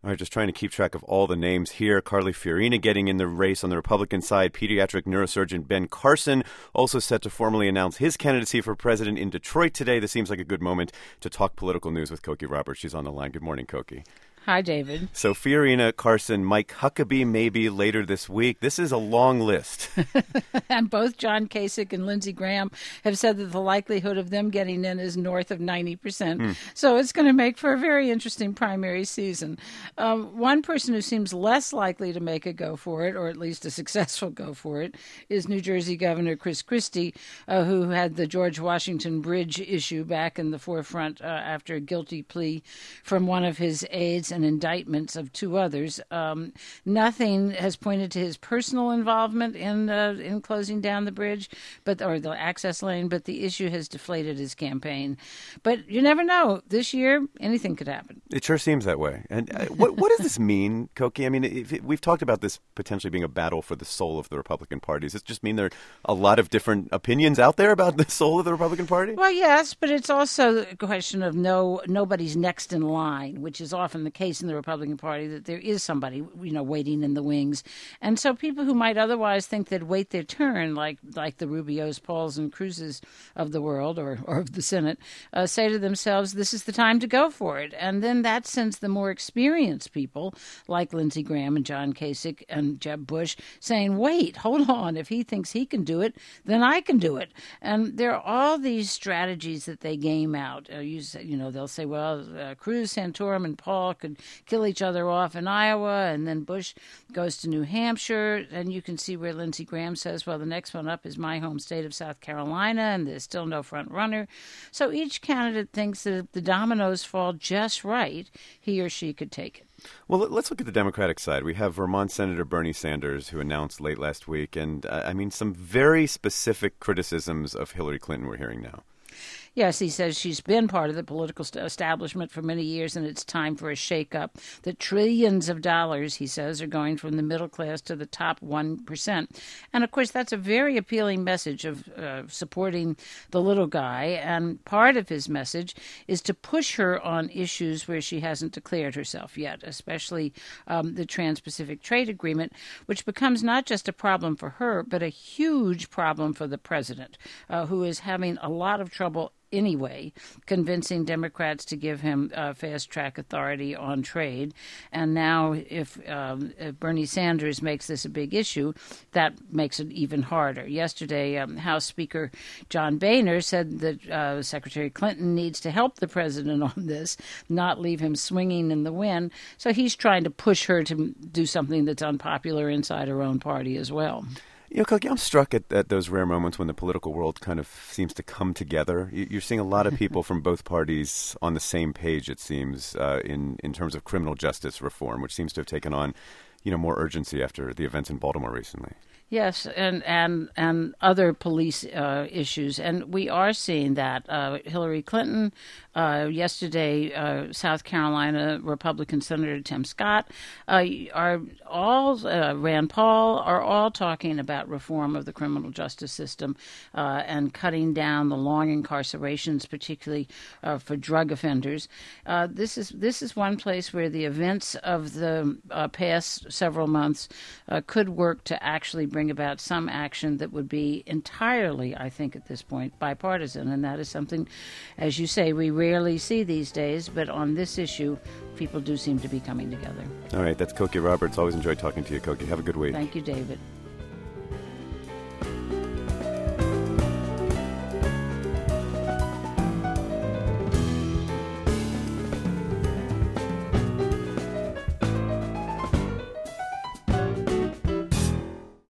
All right, just trying to keep track of all the names here. Carly Fiorina getting in the race on the Republican side. Pediatric neurosurgeon Ben Carson also set to formally announce his candidacy for president in Detroit today. This seems like a good moment to talk political news with Cokie Roberts. She's on the line. Good morning, Cokie. Hi, David. So Fiorina, Carson, Mike Huckabee maybe later this week. This is a long list. And both John Kasich and Lindsey Graham have said that the likelihood of them getting in is north of 90%. So it's going to make for a very interesting primary season. One person who seems less likely to make a go for it, or at least a successful go for it, is New Jersey Governor Chris Christie, who had the George Washington Bridge issue back in the forefront after a guilty plea from one of his aides and indictments of two others. Nothing has pointed to his personal involvement in closing down the bridge, or the access lane, but the issue has deflated his campaign. But you never know. This year, anything could happen. It sure seems that way. And what does this mean, Cokie? I mean, we've talked about this potentially being a battle for the soul of the Republican Party. Does it just mean there are a lot of different opinions out there about the soul of the Republican Party? Well, yes, but it's also a question of nobody's next in line, which is often the case in the Republican Party, that there is somebody, waiting in the wings. And so people who might otherwise think they'd wait their turn, like the Rubios, Pauls, and Cruzes of the world or of the Senate, say to themselves, this is the time to go for it. And then that sends the more experienced people, like Lindsey Graham and John Kasich and Jeb Bush, saying, wait, hold on. If he thinks he can do it, then I can do it. And there are all these strategies that they game out. They'll say, Cruz, Santorum, and Paul could kill each other off in Iowa, and then Bush goes to New Hampshire, and you can see where Lindsey Graham says, well, the next one up is my home state of South Carolina, and there's still no front runner. So each candidate thinks that if the dominoes fall just right, he or she could take it. Well, let's look at the Democratic side. We have Vermont Senator Bernie Sanders, who announced late last week, and some very specific criticisms of Hillary Clinton we're hearing now. Yes, he says she's been part of the political establishment for many years, and it's time for a shakeup. The trillions of dollars, he says, are going from the middle class to the top 1%. And, of course, that's a very appealing message of supporting the little guy. And part of his message is to push her on issues where she hasn't declared herself yet, especially the Trans-Pacific Trade Agreement, which becomes not just a problem for her, but a huge problem for the president, who is having a lot of trouble anyway, convincing Democrats to give him fast-track authority on trade. And now if Bernie Sanders makes this a big issue, that makes it even harder. Yesterday, House Speaker John Boehner said that Secretary Clinton needs to help the president on this, not leave him swinging in the wind. So he's trying to push her to do something that's unpopular inside her own party as well. Cokie, I'm struck at those rare moments when the political world kind of seems to come together. You're seeing a lot of people from both parties on the same page, it seems, in terms of criminal justice reform, which seems to have taken on, more urgency after the events in Baltimore recently. Yes, and other police issues. And we are seeing that. Hillary Clinton, yesterday, South Carolina Republican Senator Tim Scott, are all, Rand Paul, are all talking about reform of the criminal justice system and cutting down the long incarcerations, particularly for drug offenders. This is one place where the events of the past several months could work to actually bring about some action that would be entirely, I think at this point, bipartisan. And that is something, as you say, we rarely see these days. But on this issue, people do seem to be coming together. All right. That's Cokie Roberts. Always enjoy talking to you, Cokie. Have a good week. Thank you, David.